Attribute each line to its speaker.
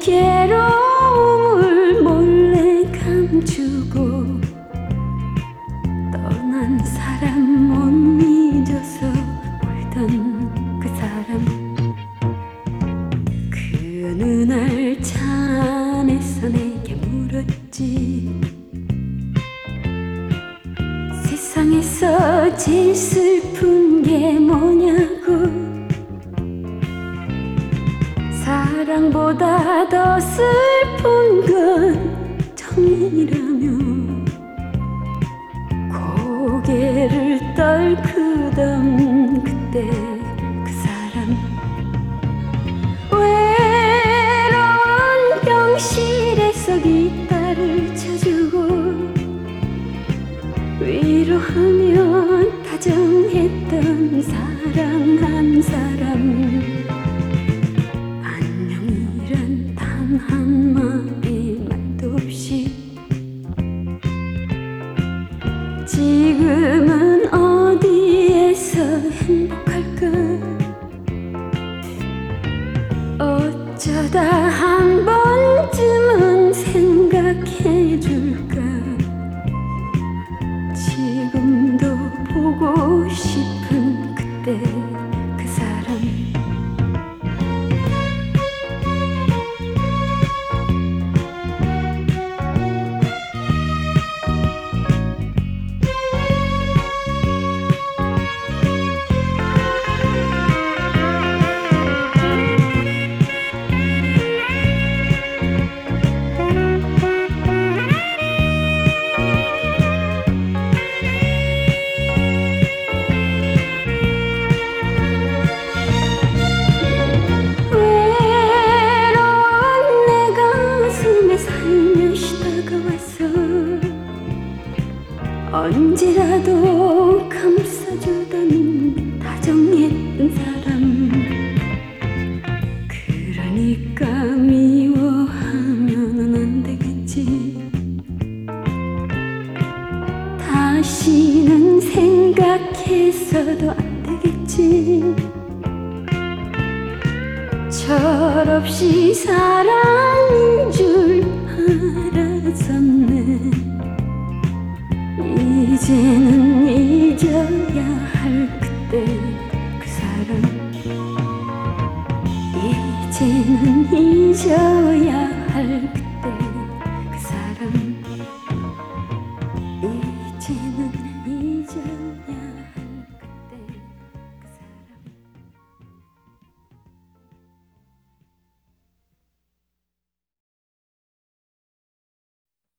Speaker 1: 괴로움을 몰래 감추고 떠난 사람 못 잊어서 울던 그 사람, 그 어느 날 차 안에서 내게 물었지. 세상에서 제일 슬픈 게 뭐냐고. 사랑보다 더 슬픈 건 정인이라며 고개를 떨크던 그때 그 사람, 외로운 병실에서 기타를 쳐주고 위로하며 다정했던 사랑한 사람, 안녕이란 단 한마디 말도 없이 지금은 어디에서 행복할까. 어쩌다 한 번쯤은 생각해줄까. 지금도 보고 싶은 그때 그 사람. 언제라도 감싸주던 다정했던 사람, 그러니까 미워하면 안 되겠지. 다시는 생각해서도 안 되겠지. 철없이 사랑인 줄 알았었네. 이제는 잊어야 할 그때 그 사람, 이제는 잊어